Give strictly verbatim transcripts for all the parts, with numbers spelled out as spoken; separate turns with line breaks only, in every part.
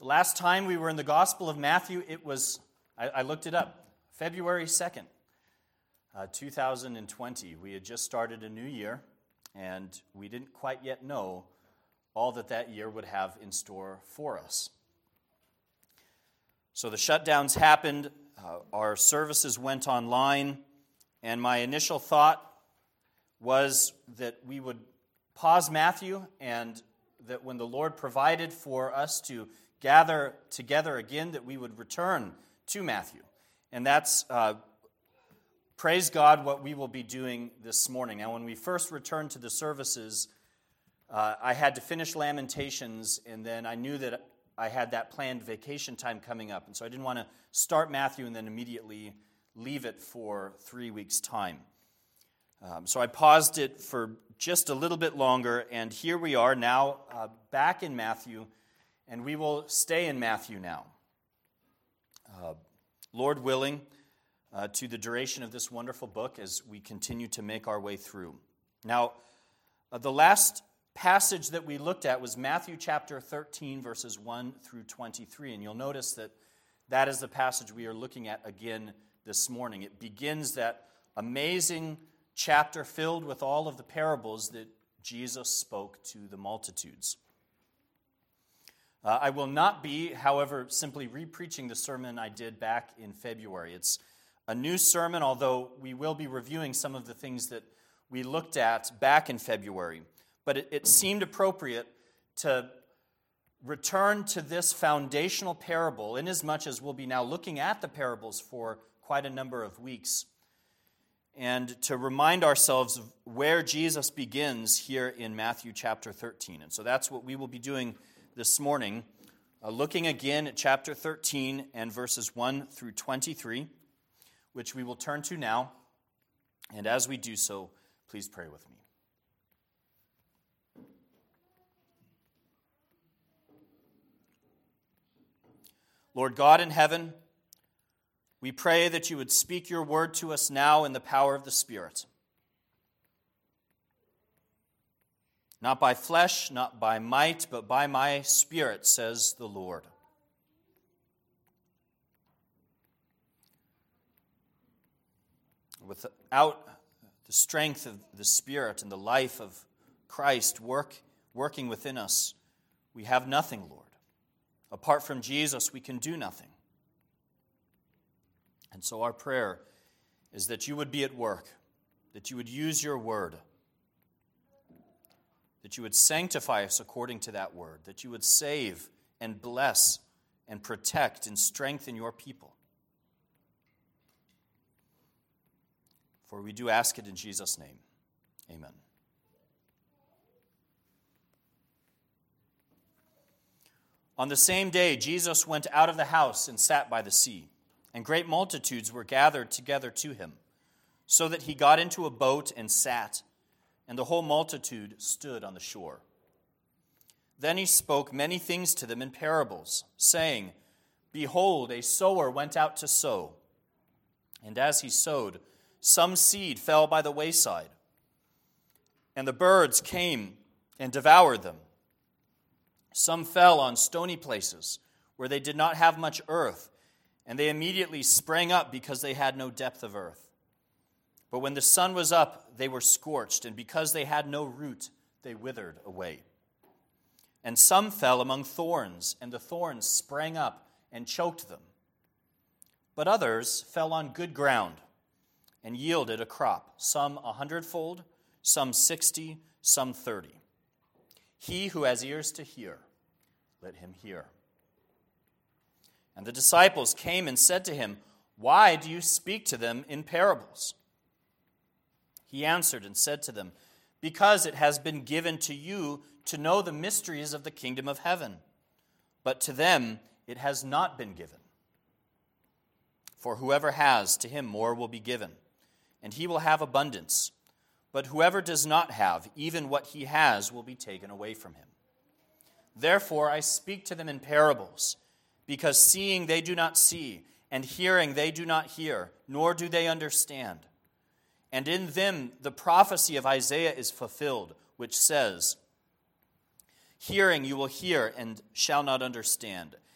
The last time we were in the Gospel of Matthew, it was, I, I looked it up, February second, uh, two thousand twenty. We had just started a new year, and we didn't quite yet know all that that year would have in store for us. So the shutdowns happened, uh, our services went online, and my initial thought was that we would pause Matthew, and that when the Lord provided for us to gather together again, that we would return to Matthew. And that's, uh, praise God, what we will be doing this morning. Now, when we first returned to the services, uh, I had to finish Lamentations, and then I knew that I had that planned vacation time coming up. And so I didn't want to start Matthew and then immediately leave it for three weeks' time. Um, so I paused it for just a little bit longer, and here we are now uh, back in Matthew, and we will stay in Matthew now. Uh, Lord willing, uh, to the duration of this wonderful book as we continue to make our way through. Now, uh, the last passage that we looked at was Matthew chapter thirteen, verses one through twenty-three, and you'll notice that that is the passage we are looking at again this morning. It begins that amazing chapter filled with all of the parables that Jesus spoke to the multitudes. Uh, I will not be, however, simply re-preaching the sermon I did back in February. It's a new sermon, although we will be reviewing some of the things that we looked at back in February. But it, it seemed appropriate to return to this foundational parable, inasmuch as we'll be now looking at the parables for quite a number of weeks, and to remind ourselves of where Jesus begins here in Matthew chapter thirteen. And so that's what we will be doing this morning, uh, looking again at chapter thirteen and verses one through twenty-three, which we will turn to now. And as we do so, please pray with me. Lord God in heaven, we pray that you would speak your word to us now in the power of the Spirit. Not by flesh, not by might, but by my Spirit, says the Lord. Without the strength of the Spirit and the life of Christ work, working within us, we have nothing, Lord. Apart from Jesus, we can do nothing. And so our prayer is that you would be at work, that you would use your word, that you would sanctify us according to that word, that you would save and bless and protect and strengthen your people. For we do ask it in Jesus' name. Amen. On the same day, Jesus went out of the house and sat by the sea, and great multitudes were gathered together to him, so that he got into a boat and sat, and the whole multitude stood on the shore. Then he spoke many things to them in parables, saying, Behold, a sower went out to sow. And as he sowed, some seed fell by the wayside, and the birds came and devoured them. Some fell on stony places, where they did not have much earth, and they immediately sprang up because they had no depth of earth. But when the sun was up, they were scorched, and because they had no root, they withered away. And some fell among thorns, and the thorns sprang up and choked them. But others fell on good ground and yielded a crop, some a hundredfold, some sixty, some thirty. He who has ears to hear, let him hear. And the disciples came and said to him, Why do you speak to them in parables? He answered and said to them, Because it has been given to you to know the mysteries of the kingdom of heaven, but to them it has not been given. For whoever has, to him more will be given, and he will have abundance. But whoever does not have, even what he has will be taken away from him. Therefore I speak to them in parables, because seeing they do not see, and hearing they do not hear, nor do they understand. And in them the prophecy of Isaiah is fulfilled, which says, Hearing you will hear and shall not understand,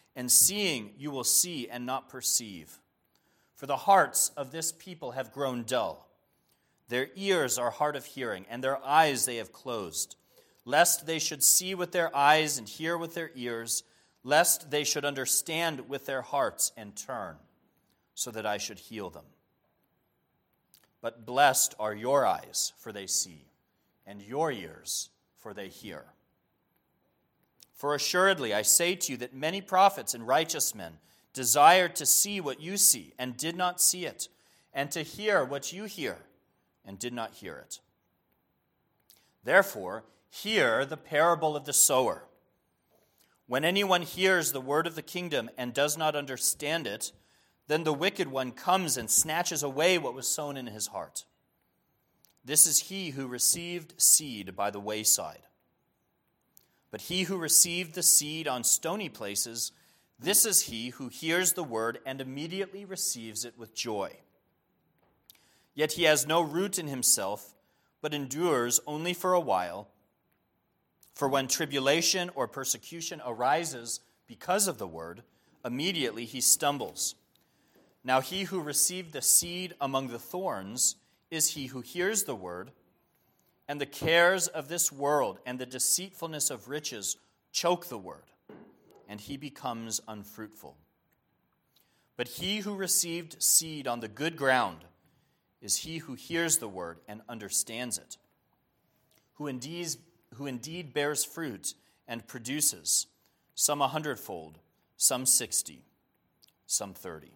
and seeing you will see and not perceive. For the hearts of this people have grown dull. Their ears are hard of hearing, and their eyes they have closed, lest they should see with their eyes and hear with their ears, lest they should understand with their hearts and turn, so that I should heal them. But blessed are your eyes, for they see, and your ears, for they hear. For assuredly I say to you that many prophets and righteous men desired to see what you see, and did not see it, and to hear what you hear, and did not hear it. Therefore, hear the parable of the sower. When anyone hears the word of the kingdom and does not understand it, then the wicked one comes and snatches away what was sown in his heart. This is he who received seed by the wayside. But he who received the seed on stony places, this is he who hears the word and immediately receives it with joy. Yet he has no root in himself, but endures only for a while. For when tribulation or persecution arises because of the word, immediately he stumbles. Now he who received the seed among the thorns is he who hears the word, and the cares of this world and the deceitfulness of riches choke the word, and he becomes unfruitful. But he who received seed on the good ground is he who hears the word and understands it, who indeed, who indeed bears fruit and produces, some a hundredfold, some sixty, some thirty.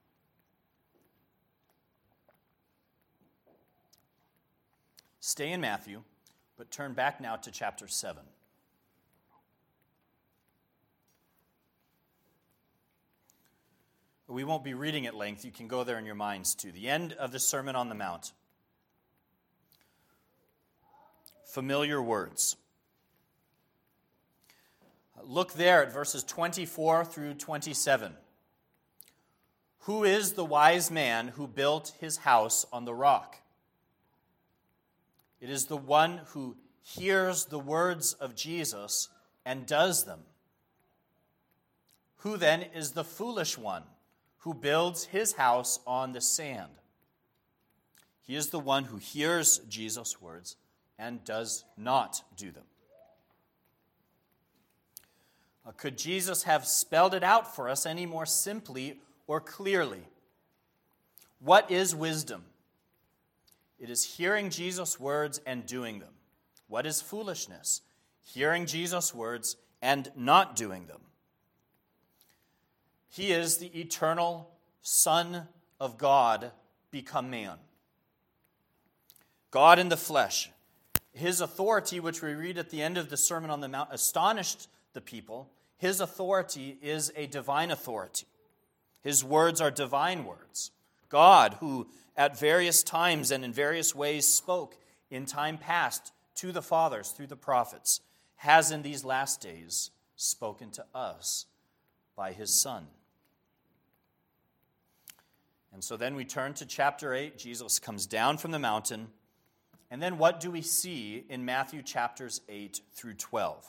Stay in Matthew, but turn back now to chapter seven. We won't be reading at length. You can go there in your minds to the end of the Sermon on the Mount. Familiar words. Look there at verses twenty-four through twenty-seven. Who is the wise man who built his house on the rock? It is the one who hears the words of Jesus and does them. Who then is the foolish one who builds his house on the sand? He is the one who hears Jesus' words and does not do them. Uh, could Jesus have spelled it out for us any more simply or clearly? What is wisdom? It is hearing Jesus' words and doing them. What is foolishness? Hearing Jesus' words and not doing them. He is the eternal Son of God become man. God in the flesh. His authority, which we read at the end of the Sermon on the Mount, astonished the people. His authority is a divine authority. His words are divine words. God, who at various times and in various ways spoke in time past to the fathers through the prophets, has in these last days spoken to us by his Son. And so then we turn to chapter eight. Jesus comes down from the mountain. And then what do we see in Matthew chapters eight through twelve?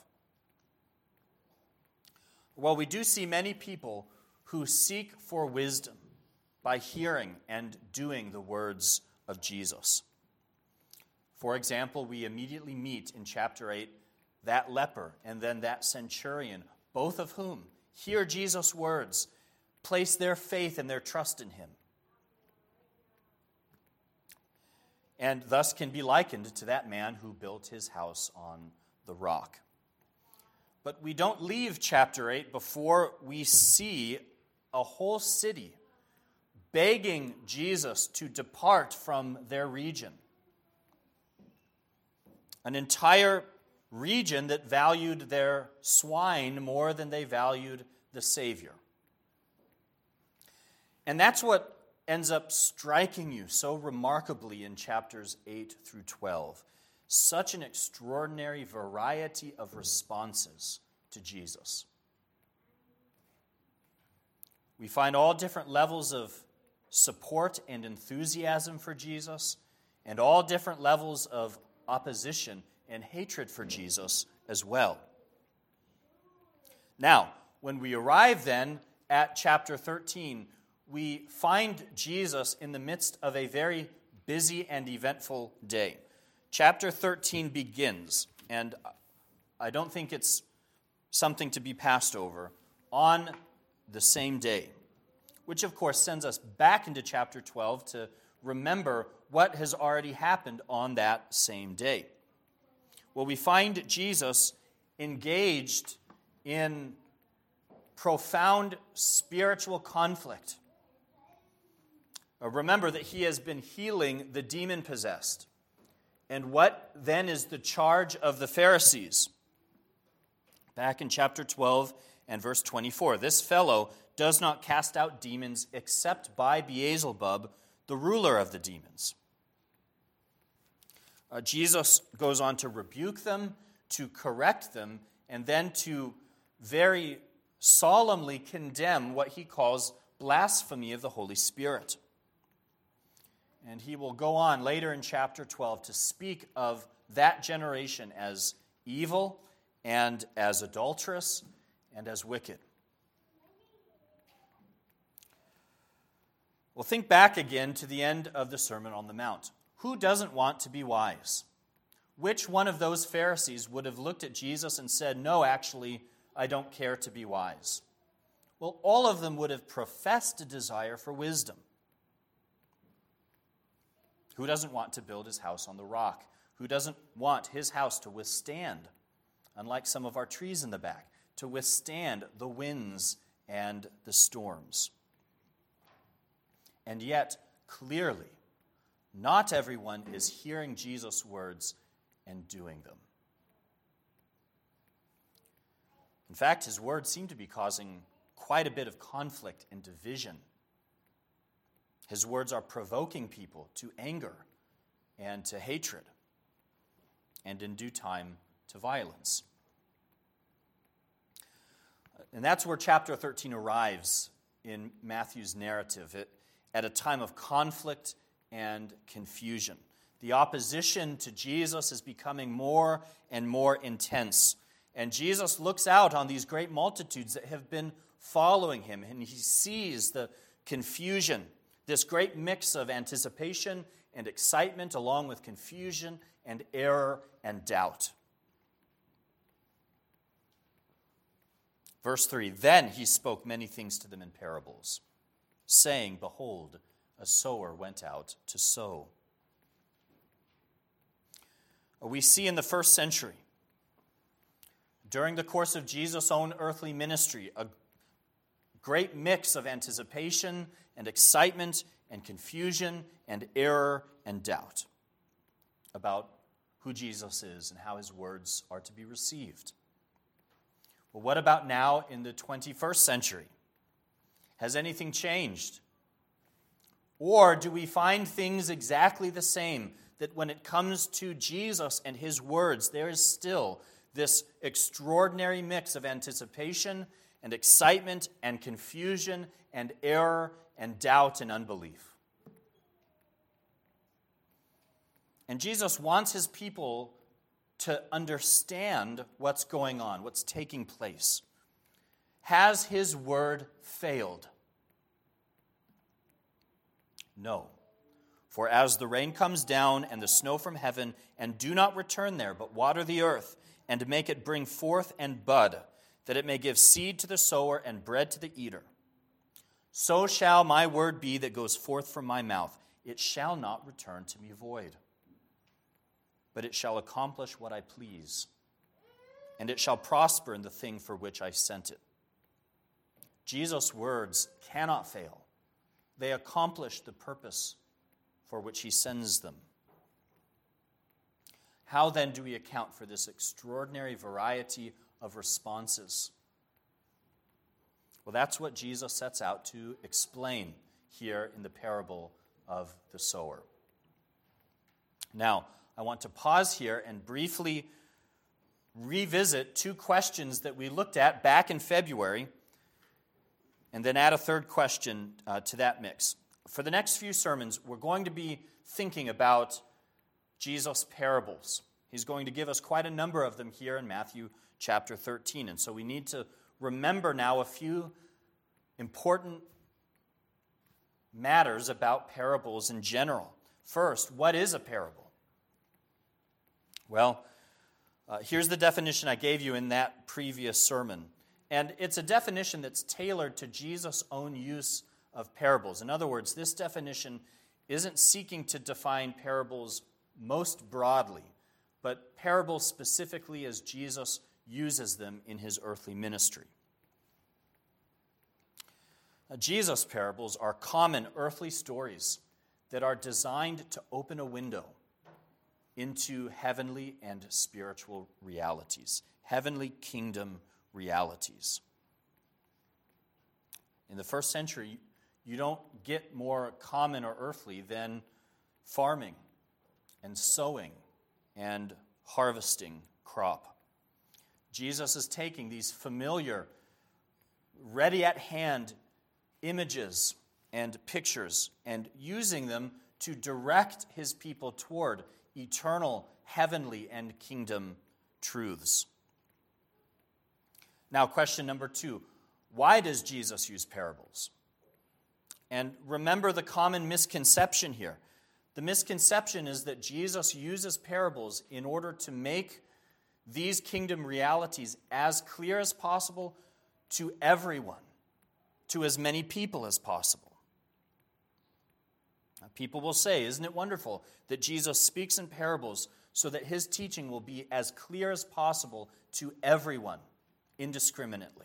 Well, we do see many people who seek for wisdom by hearing and doing the words of Jesus. For example, we immediately meet in chapter eight that leper and then that centurion, both of whom hear Jesus' words, place their faith and their trust in him, and thus can be likened to that man who built his house on the rock. But we don't leave chapter eight before we see a whole city begging Jesus to depart from their region. An entire region that valued their swine more than they valued the Savior. And that's what ends up striking you so remarkably in chapters eight through twelve. Such an extraordinary variety of responses to Jesus. We find all different levels of support and enthusiasm for Jesus, and all different levels of opposition and hatred for Jesus as well. Now, When we arrive then at chapter thirteen, we find Jesus in the midst of a very busy and eventful day. Chapter thirteen begins, and I don't think it's something to be passed over, on the same day, which of course sends us back into chapter twelve to remember what has already happened on that same day. Well, we find Jesus engaged in profound spiritual conflict. Uh, remember that he has been healing the demon-possessed. And what then is the charge of the Pharisees? Back in chapter twelve and verse twenty-four, this fellow does not cast out demons except by Beelzebub, the ruler of the demons. Uh, Jesus goes on to rebuke them, to correct them, and then to very solemnly condemn what he calls blasphemy of the Holy Spirit. And he will go on later in chapter twelve to speak of that generation as evil and as adulterous and as wicked. Well, think back again to the end of the Sermon on the Mount. Who doesn't want to be wise? Which one of those Pharisees would have looked at Jesus and said, no, actually, I don't care to be wise? Well, all of them would have professed a desire for wisdom. Who doesn't want to build his house on the rock? Who doesn't want his house to withstand, unlike some of our trees in the back, to withstand the winds and the storms? And yet, clearly, not everyone is hearing Jesus' words and doing them. In fact, his words seem to be causing quite a bit of conflict and division. His words are provoking people to anger and to hatred, and in due time to violence. And that's where chapter thirteen arrives in Matthew's narrative, it, at a time of conflict and confusion. The opposition to Jesus is becoming more and more intense. And Jesus looks out on these great multitudes that have been following him, and he sees the confusion, this great mix of anticipation and excitement, along with confusion and error and doubt. Verse three, then he spoke many things to them in parables, saying, behold, a sower went out to sow. We see in the first century, during the course of Jesus' own earthly ministry, a great mix of anticipation and excitement and confusion and error and doubt about who Jesus is and how his words are to be received. Well, what about now in the twenty-first century? Has anything changed? Or do we find things exactly the same, that when it comes to Jesus and his words, there is still this extraordinary mix of anticipation and excitement and confusion and error and doubt and unbelief? And Jesus wants his people to understand what's going on, what's taking place. Has his word failed? No. For as the rain comes down and the snow from heaven, and do not return there, but water the earth, and make it bring forth and bud, that it may give seed to the sower and bread to the eater, so shall my word be that goes forth from my mouth. It shall not return to me void, but it shall accomplish what I please, and it shall prosper in the thing for which I sent it. Jesus' words cannot fail. They accomplish the purpose for which he sends them. How then do we account for this extraordinary variety of responses? Well, that's what Jesus sets out to explain here in the parable of the sower. Now, I want to pause here and briefly revisit two questions that we looked at back in February, and then add a third question uh, to that mix. For the next few sermons, we're going to be thinking about Jesus' parables. He's going to give us quite a number of them here in Matthew chapter thirteen, and so we need to remember now a few important matters about parables in general. First, what is a parable? Well, uh, here's the definition I gave you in that previous sermon. And it's a definition that's tailored to Jesus' own use of parables. In other words, this definition isn't seeking to define parables most broadly, but parables specifically as Jesus uses them in his earthly ministry. Now, Jesus' parables are common earthly stories that are designed to open a window into heavenly and spiritual realities, heavenly kingdom realities. In the first century, you don't get more common or earthly than farming and sowing and harvesting crop. Jesus is taking these familiar, ready-at-hand images and pictures and using them to direct his people toward eternal, heavenly, and kingdom truths. Now, question number two, why does Jesus use parables? And remember the common misconception here. The misconception is that Jesus uses parables in order to make these kingdom realities as clear as possible to everyone, to as many people as possible. Now, people will say, isn't it wonderful that Jesus speaks in parables so that his teaching will be as clear as possible to everyone indiscriminately?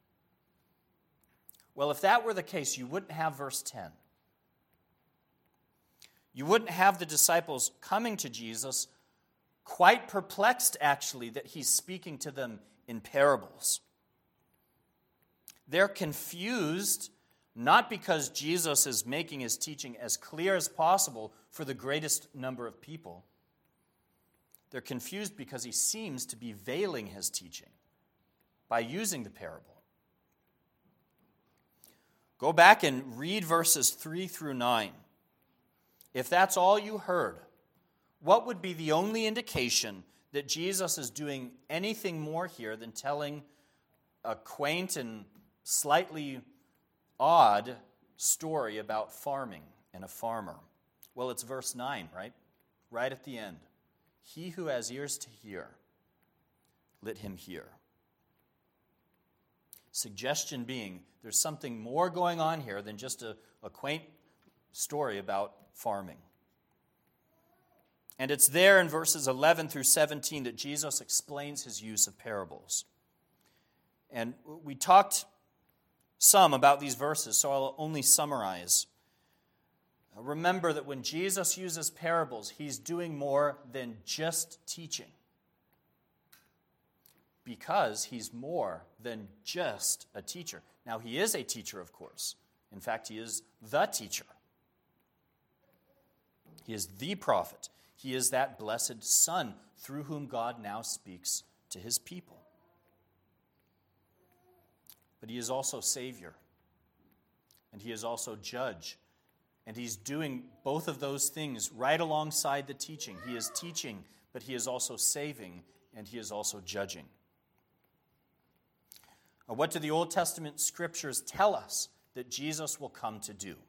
Well, if that were the case, you wouldn't have verse ten. You wouldn't have the disciples coming to Jesus, quite perplexed, actually, that he's speaking to them in parables. They're confused, not because Jesus is making his teaching as clear as possible for the greatest number of people. They're confused because he seems to be veiling his teaching by using the parable. Go back and read verses three through nine. If that's all you heard, what would be the only indication that Jesus is doing anything more here than telling a quaint and slightly odd story about farming and a farmer? Well, it's verse nine, right? Right at the end. He who has ears to hear, let him hear. Suggestion being, there's something more going on here than just a, a quaint story about farming. And it's there in verses eleven through seventeen that Jesus explains his use of parables. And we talked some about these verses, so I'll only summarize. Remember that when Jesus uses parables, he's doing more than just teaching, because he's more than just a teacher. Now, he is a teacher, of course. In fact, he is the teacher. He is the prophet. He is that blessed Son through whom God now speaks to his people. But he is also Savior, and he is also Judge. And he's doing both of those things right alongside the teaching. He is teaching, but he is also saving, and he is also judging. Now, what do the Old Testament scriptures tell us that Jesus will come to do?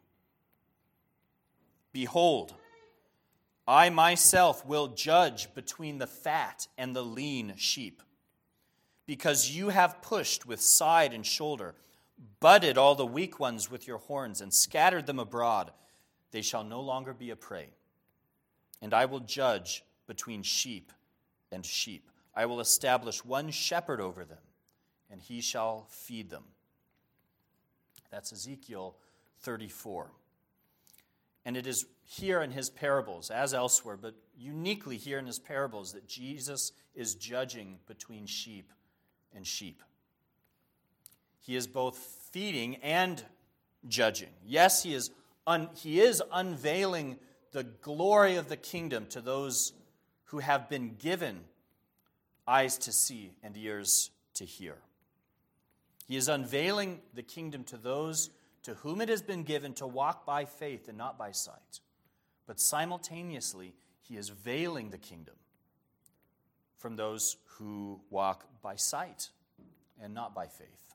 Behold, I myself will judge between the fat and the lean sheep, because you have pushed with side and shoulder, butted all the weak ones with your horns, and scattered them abroad. They shall no longer be a prey. And I will judge between sheep and sheep. I will establish one shepherd over them, and he shall feed them. That's Ezekiel thirty-four. And it is here in his parables, as elsewhere, but uniquely here in his parables, that Jesus is judging between sheep and sheep. He is both feeding and judging. Yes, he is un- he is unveiling the glory of the kingdom to those who have been given eyes to see and ears to hear. He is unveiling the kingdom to those to whom it has been given to walk by faith and not by sight. But simultaneously, he is veiling the kingdom from those who walk by sight and not by faith.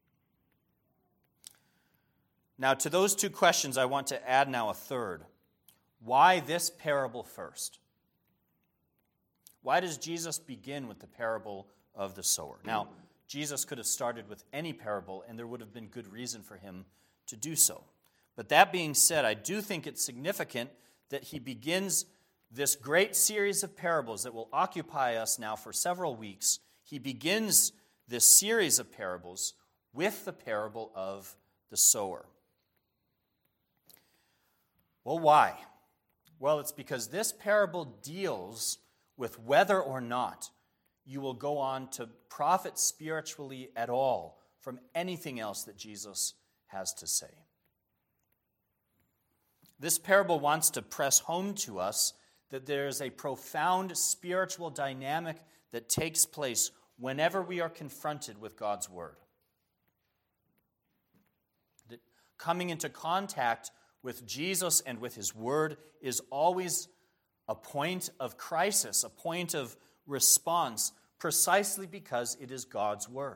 Now, to those two questions, I want to add now a third. Why this parable first? Why does Jesus begin with the parable of the sower? Now, Jesus could have started with any parable, and there would have been good reason for him to do so. But that being said, I do think it's significant that he begins this great series of parables that will occupy us now for several weeks. He begins this series of parables with the parable of the sower. Well, why? Well, it's because this parable deals with whether or not you will go on to profit spiritually at all from anything else that Jesus has to say. This parable wants to press home to us that there is a profound spiritual dynamic that takes place whenever we are confronted with God's word. That coming into contact with Jesus and with his word is always a point of crisis, a point of response, precisely because it is God's word.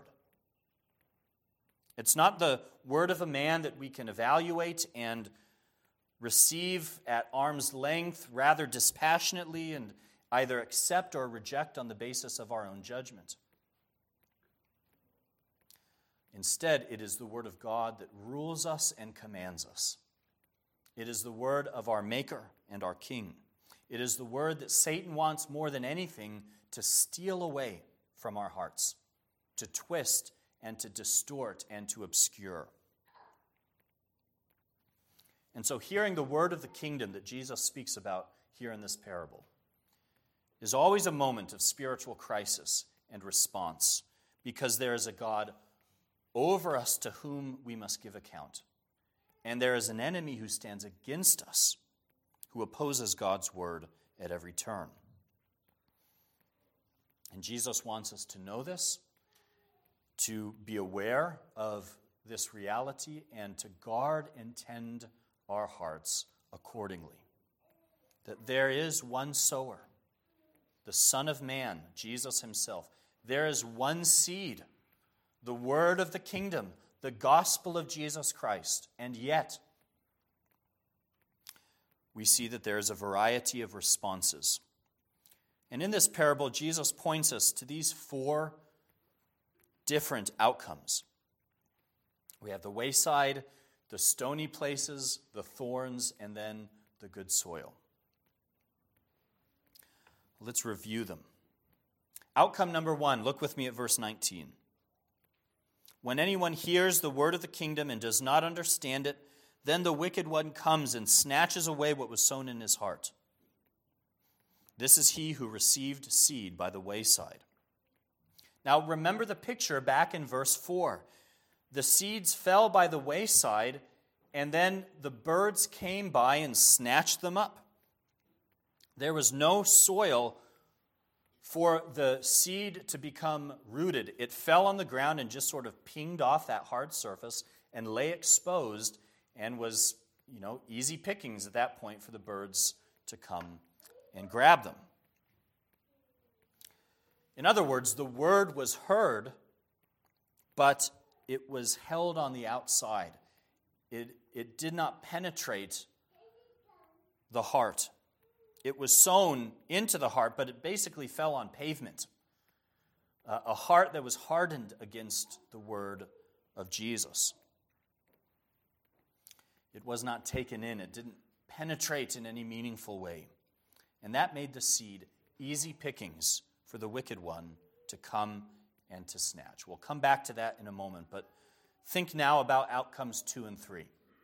It's not the word of a man that we can evaluate and receive at arm's length, rather dispassionately, and either accept or reject on the basis of our own judgment. Instead, it is the word of God that rules us and commands us. It is the word of our Maker and our King. It is the word that Satan wants more than anything to steal away from our hearts, to twist and to distort and to obscure. And so hearing the word of the kingdom that Jesus speaks about here in this parable is always a moment of spiritual crisis and response, because there is a God over us to whom we must give account. And there is an enemy who stands against us, who opposes God's word at every turn. And Jesus wants us to know this, to be aware of this reality, and to guard and tend our hearts accordingly. That there is one sower, the Son of Man, Jesus himself. There is one seed, the word of the kingdom, the gospel of Jesus Christ. And yet, we see that there is a variety of responses. And in this parable, Jesus points us to these four different outcomes. We have the wayside, the stony places, the thorns, and then the good soil. Let's review them. Outcome number one, look with me at verse nineteen. When anyone hears the word of the kingdom and does not understand it, then the wicked one comes and snatches away what was sown in his heart. This is he who received seed by the wayside. Now remember the picture back in verse four. The seeds fell by the wayside, and then the birds came by and snatched them up. There was no soil for the seed to become rooted. It fell on the ground and just sort of pinged off that hard surface and lay exposed, and was, you know, easy pickings at that point for the birds to come and grab them. In other words, the word was heard, but it was held on the outside. It, it did not penetrate the heart. It was sown into the heart, but it basically fell on pavement. Uh, a heart that was hardened against the word of Jesus. It was not taken in. It didn't penetrate in any meaningful way. And that made the seed easy pickings for the wicked one to come and to snatch. We'll come back to that in a moment, but think now about outcomes two and three.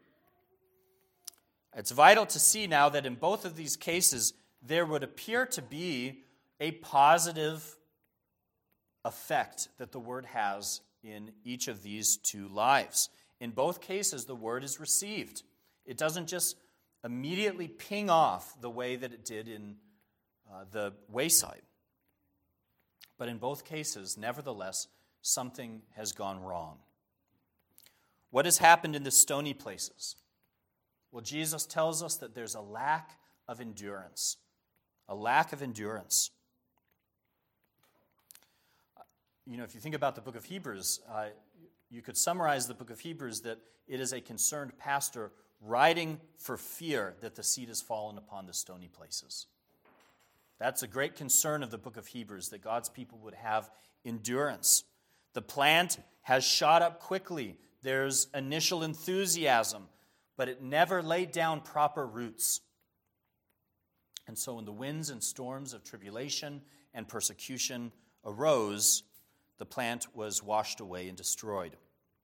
It's vital to see now that in both of these cases, there would appear to be a positive effect that the word has in each of these two lives. In both cases, the word is received. It doesn't just immediately ping off the way that it did in uh, the wayside. But in both cases, nevertheless, something has gone wrong. What has happened in the stony places? Well, Jesus tells us that there's a lack of endurance. A lack of endurance. you know, if you think about the book of Hebrews, uh, you could summarize the book of Hebrews that it is a concerned pastor writing for fear that the seed has fallen upon the stony places. That's a great concern of the book of Hebrews, that God's people would have endurance. The plant has shot up quickly. There's initial enthusiasm, but it never laid down proper roots. And so when the winds and storms of tribulation and persecution arose, the plant was washed away and destroyed.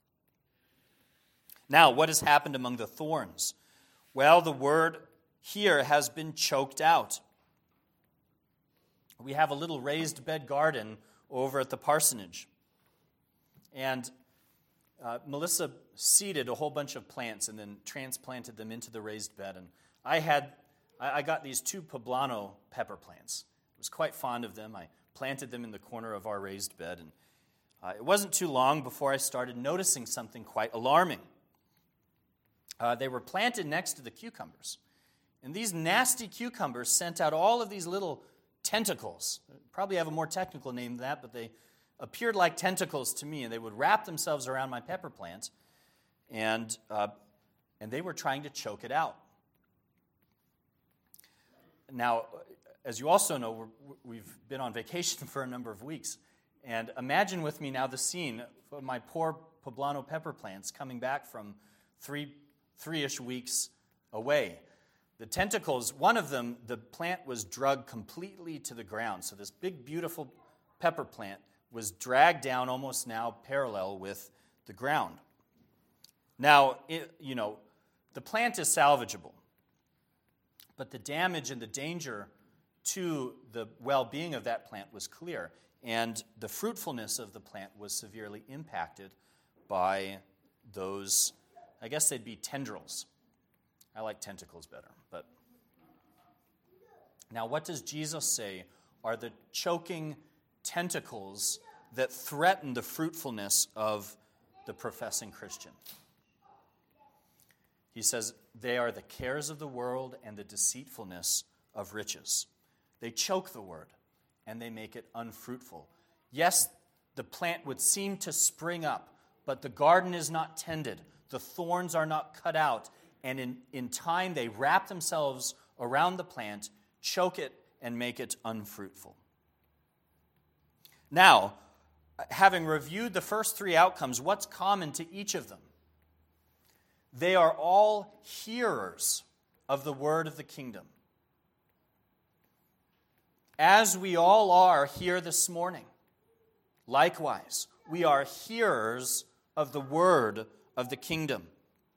Now, what has happened among the thorns? Well, the word here has been choked out. We have a little raised bed garden over at the parsonage. And uh, Melissa seeded a whole bunch of plants and then transplanted them into the raised bed. And I had, I, I got these two poblano pepper plants. I was quite fond of them. I planted them in the corner of our raised bed. And uh, it wasn't too long before I started noticing something quite alarming. Uh, they were planted next to the cucumbers. And these nasty cucumbers sent out all of these little tentacles. Probably have a more technical name than that, but they appeared like tentacles to me, and they would wrap themselves around my pepper plant, and uh, and they were trying to choke it out. Now, as you also know, we're, we've been on vacation for a number of weeks, and imagine with me now the scene of my poor poblano pepper plants coming back from three, three-ish weeks away. The tentacles, one of them, the plant was drugged completely to the ground. So this big, beautiful pepper plant was dragged down almost now parallel with the ground. Now, it, you know, the plant is salvageable, but the damage and the danger to the well-being of that plant was clear, and the fruitfulness of the plant was severely impacted by those, I guess they'd be tendrils. I like tentacles better, but now what does Jesus say are the choking tentacles that threaten the fruitfulness of the professing Christian? He says they are the cares of the world and the deceitfulness of riches. They choke the word and they make it unfruitful. Yes, the plant would seem to spring up, but the garden is not tended. The thorns are not cut out. And in, in time, they wrap themselves around the plant, choke it, and make it unfruitful. Now, having reviewed the first three outcomes, what's common to each of them? They are all hearers of the word of the kingdom. As we all are here this morning, likewise, we are hearers of the word of the kingdom.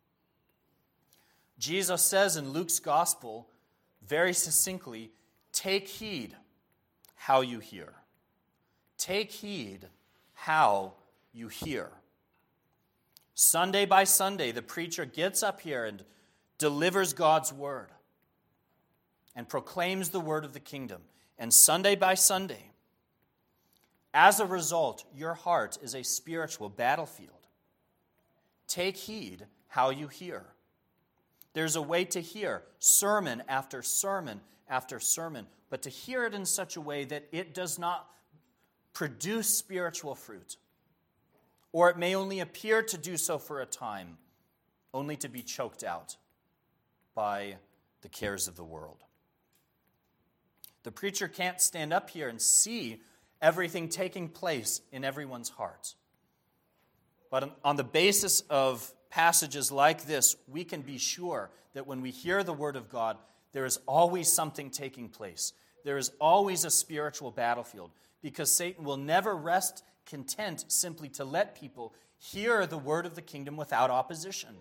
Jesus says in Luke's gospel, very succinctly, take heed how you hear. Take heed how you hear. Sunday by Sunday, the preacher gets up here and delivers God's word and proclaims the word of the kingdom. And Sunday by Sunday, as a result, your heart is a spiritual battlefield. Take heed how you hear. There's a way to hear sermon after sermon after sermon, but to hear it in such a way that it does not produce spiritual fruit. Or it may only appear to do so for a time, only to be choked out by the cares of the world. The preacher can't stand up here and see everything taking place in everyone's heart. But on the basis of passages like this, we can be sure that when we hear the word of God, there is always something taking place. There is always a spiritual battlefield, because Satan will never rest content simply to let people hear the word of the kingdom without opposition.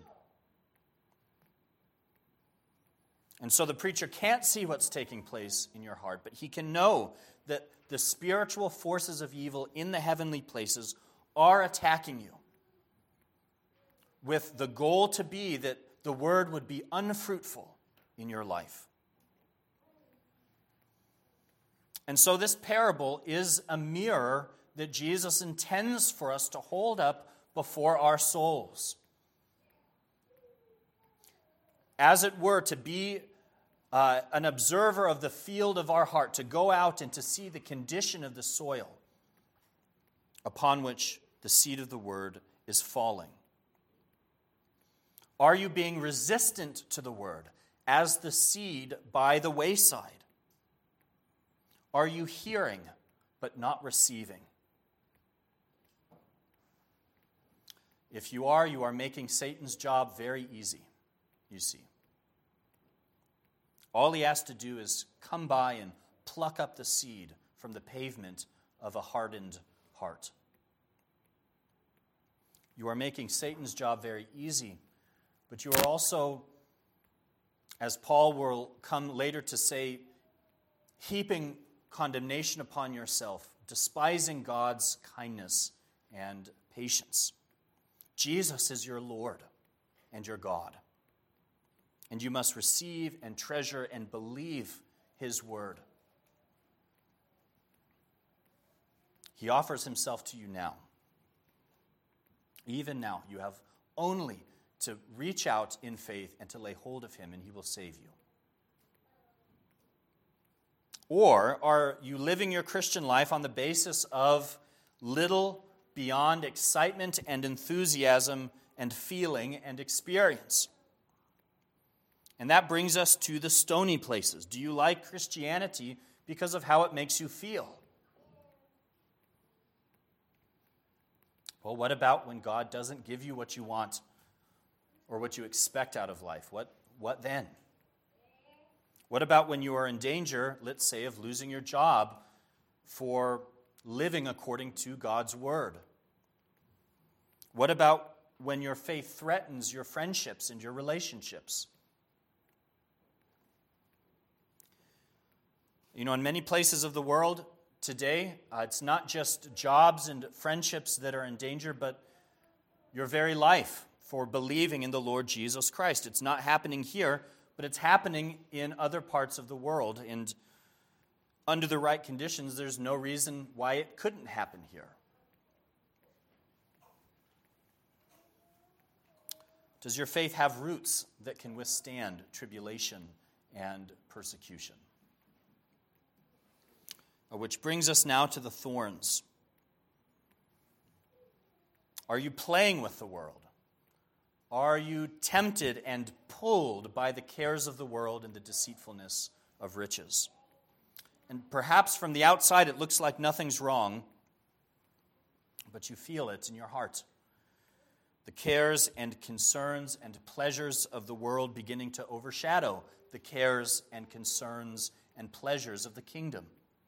And so the preacher can't see what's taking place in your heart, but he can know that the spiritual forces of evil in the heavenly places are attacking you, with the goal to be that the word would be unfruitful in your life. And so this parable is a mirror that Jesus intends for us to hold up before our souls. As it were, to be uh, an observer of the field of our heart, to go out and to see the condition of the soil. upon which the seed of the word is falling? Are you being resistant to the word as the seed by the wayside? Are you hearing but not receiving? If you are, you are making Satan's job very easy, you see. All he has to do is come by and pluck up the seed from the pavement of a hardened heart. You are making Satan's job very easy, but you are also, as Paul will come later to say, heaping condemnation upon yourself, despising God's kindness and patience. Jesus is your Lord and your God, and you must receive and treasure and believe his word. He offers himself to you now. Even now, you have only to reach out in faith and to lay hold of him, and he will save you. Or are you living your Christian life on the basis of little beyond excitement and enthusiasm and feeling and experience? And that brings us to the stony places. Do you like Christianity because of how it makes you feel? Well, what about when God doesn't give you what you want or what you expect out of life? What, what then? What about when you are in danger, let's say, of losing your job for living according to God's word? What about when your faith threatens your friendships and your relationships? You know, in many places of the world today, uh, it's not just jobs and friendships that are in danger, but your very life for believing in the Lord Jesus Christ. It's not happening here, but it's happening in other parts of the world. And under the right conditions, there's no reason why it couldn't happen here. Does your faith have roots that can withstand tribulation and persecution? Which brings us now to the thorns. Are you playing with the world? Are you tempted and pulled by the cares of the world and the deceitfulness of riches? And perhaps from the outside it looks like nothing's wrong, but you feel it in your heart. The cares and concerns and pleasures of the world beginning to overshadow the cares and concerns and pleasures of the kingdom.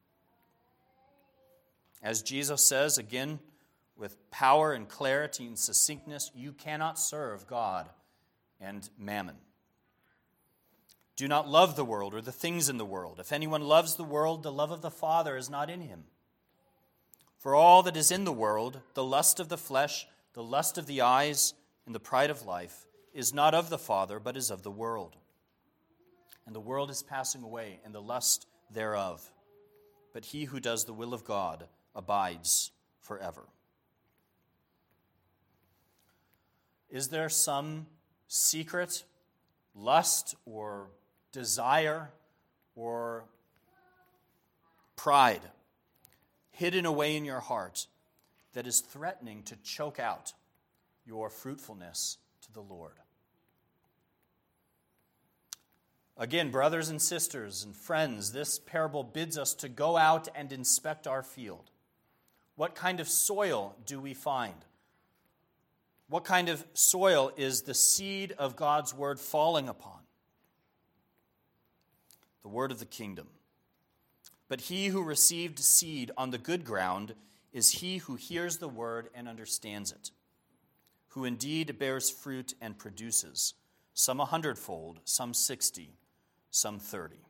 As Jesus says, again, with power and clarity and succinctness, you cannot serve God and mammon. Do not love the world or the things in the world. If anyone loves the world, the love of the Father is not in him. For all that is in the world, the lust of the flesh, the lust of the eyes, and the pride of life, is not of the Father, but is of the world. And the world is passing away, and the lust thereof. But he who does the will of God abides forever. Is there some secret lust or desire or pride hidden away in your heart that is threatening to choke out your fruitfulness to the Lord? Again, brothers and sisters and friends, this parable bids us to go out and inspect our field. What kind of soil do we find? What kind of soil is the seed of God's word falling upon? The word of the kingdom. But he who received seed on the good ground is he who hears the word and understands it, who indeed bears fruit and produces, some a hundredfold, some sixty, some thirty.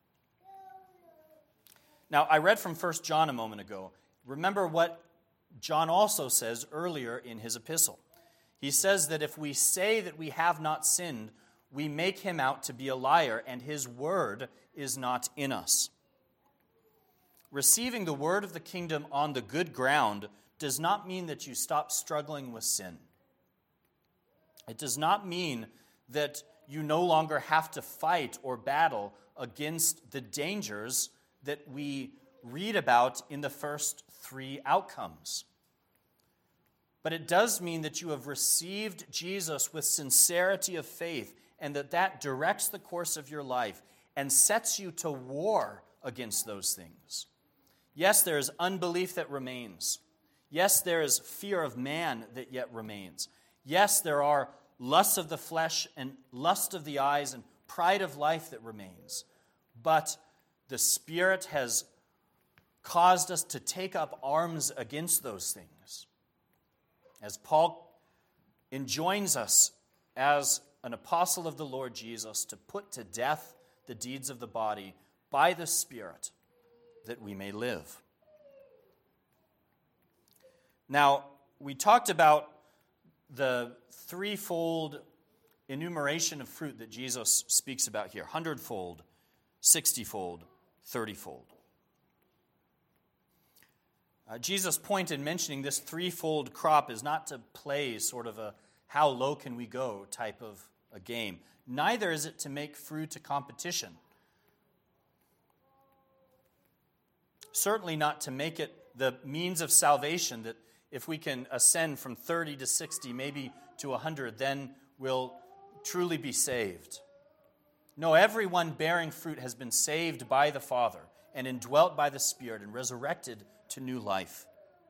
Now, I read from First John a moment ago. Remember what John also says earlier in his epistle. He says that if we say that we have not sinned, we make him out to be a liar, and his word is not in us. Receiving the word of the kingdom on the good ground does not mean that you stop struggling with sin. It does not mean that you no longer have to fight or battle against the dangers that we read about in the first three outcomes. But it does mean that you have received Jesus with sincerity of faith, and that that directs the course of your life and sets you to war against those things. Yes, there is unbelief that remains. Yes, there is fear of man that yet remains. Yes, there are lusts of the flesh and lust of the eyes and pride of life that remains. But the Spirit has caused us to take up arms against those things. As Paul enjoins us as an apostle of the Lord Jesus to put to death the deeds of the body by the Spirit, that we may live. Now, we talked about the threefold enumeration of fruit that Jesus speaks about here: hundredfold, sixtyfold, thirtyfold. Uh, Jesus' point in mentioning this threefold crop is not to play sort of a how low can we go type of a game. Neither is it to make fruit a competition. Certainly not to make it the means of salvation, that if we can ascend from thirty to sixty, maybe to one hundred, then we'll truly be saved. No, everyone bearing fruit has been saved by the Father and indwelt by the Spirit and resurrected to new life.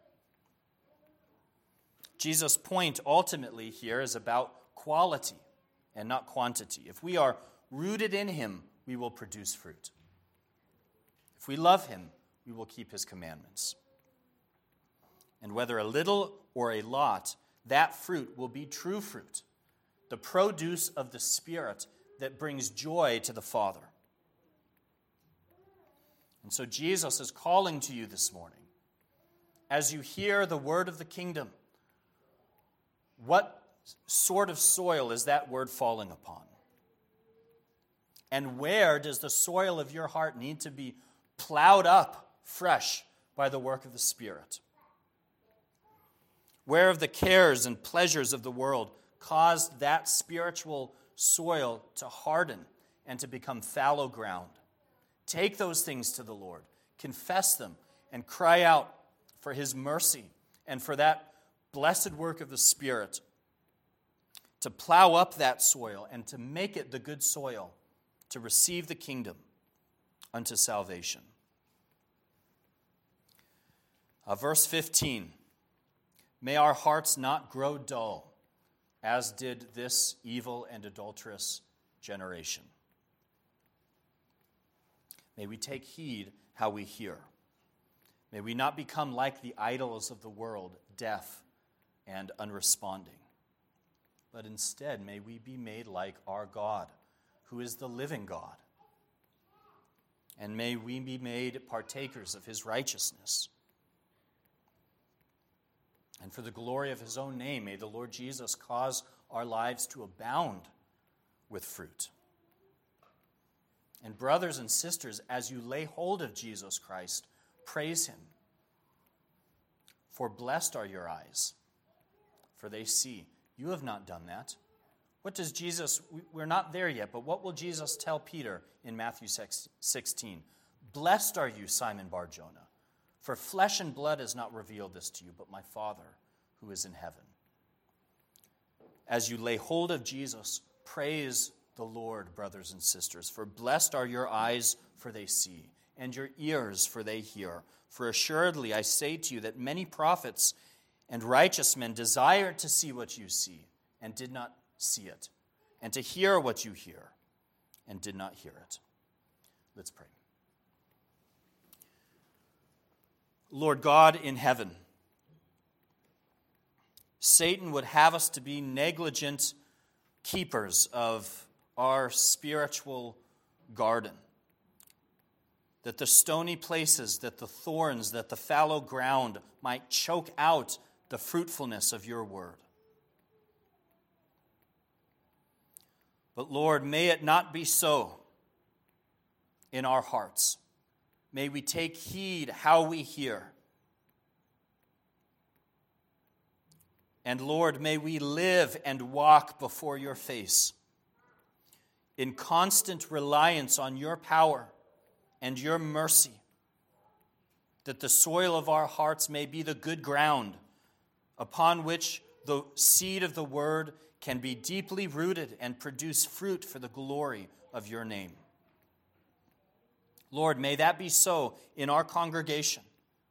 Jesus' point ultimately here is about quality and not quantity. If we are rooted in Him, we will produce fruit. If we love Him, we will keep His commandments. And whether a little or a lot, that fruit will be true fruit, the produce of the Spirit that brings joy to the Father. And so Jesus is calling to you this morning, as you hear the word of the kingdom, what sort of soil is that word falling upon? And where does the soil of your heart need to be plowed up fresh by the work of the Spirit? Where have the cares and pleasures of the world caused that spiritual soil to harden and to become fallow ground? Take those things to the Lord, confess them, and cry out for His mercy and for that blessed work of the Spirit to plow up that soil and to make it the good soil to receive the kingdom unto salvation. Uh, verse fifteen, may our hearts not grow dull, as did this evil and adulterous generation. May we take heed how we hear. May we not become like the idols of the world, deaf and unresponding. But instead, may we be made like our God, who is the living God. And may we be made partakers of His righteousness. And for the glory of His own name, may the Lord Jesus cause our lives to abound with fruit. And brothers and sisters, as you lay hold of Jesus Christ, praise Him. For blessed are your eyes, for they see. You have not done that. What does Jesus, we're not there yet, but what will Jesus tell Peter in Matthew sixteen? Blessed are you, Simon Bar-Jonah, for flesh and blood has not revealed this to you, but my Father who is in heaven. As you lay hold of Jesus, praise the Lord, brothers and sisters, for blessed are your eyes, for they see, and your ears, for they hear. For assuredly I say to you that many prophets and righteous men desired to see what you see, and did not see it, and to hear what you hear, and did not hear it. Let's pray. Lord God in heaven, Satan would have us to be negligent keepers of our spiritual garden. That the stony places, that the thorns, that the fallow ground might choke out the fruitfulness of your word. But Lord, may it not be so in our hearts. May we take heed how we hear. And Lord, may we live and walk before your face in constant reliance on your power and your mercy, that the soil of our hearts may be the good ground upon which the seed of the word can be deeply rooted and produce fruit for the glory of your name. Lord, may that be so in our congregation.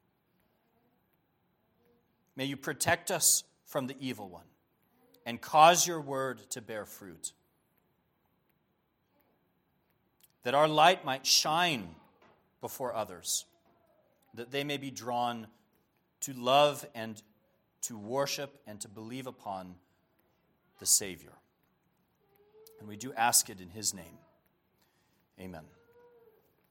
May you protect us from the evil one and cause your word to bear fruit, that our light might shine before others, that they may be drawn to love and to worship and to believe upon the Savior. And we do ask it in his name. Amen.